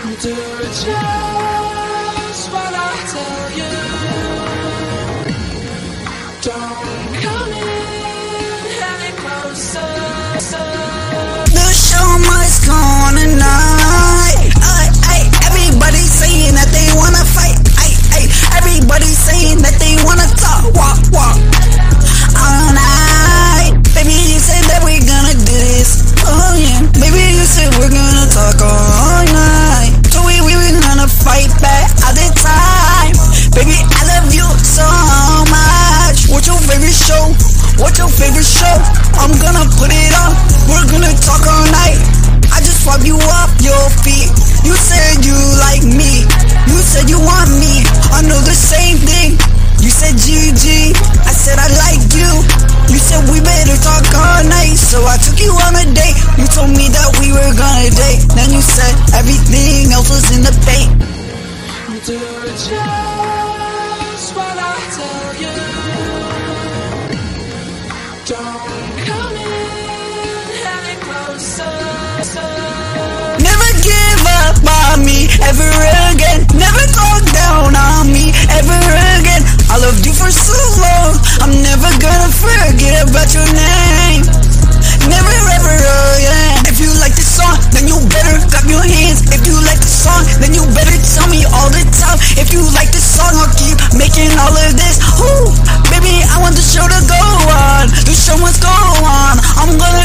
Do just what I tell you. Don't come in any closer. The show must go on tonight. Everybody saying that they wanna fight. Everybody saying that they wanna talk. Walk all night. Baby, you said that we're gonna do this. Oh yeah. Baby, you said we're gonna talk all night. So we were gonna fight back all the time. Baby, I love you so much. What's your favorite show? What's your favorite show? I'm gonna put it on. We're gonna talk all night. I just swap you off your feet. You said you like me. You said you want me. I know the same thing. You said GG. I said I like you. You said we better talk all night. So I took you on a date. You told me that we were gonna date. Then you said everything else was in the bait. Do just what I tell you. Don't come in any closer. Never give up on me ever again. Never talk down on me ever again. I loved you for so long. I'm never gonna forget about your name. Never ever again. If you like this song, then you better clap your hands. If you like this song, then you better tell me all the time. If you like this song, I'll keep making all of this. Ooh, baby, I want the show to go on. The show must go on. I'm gonna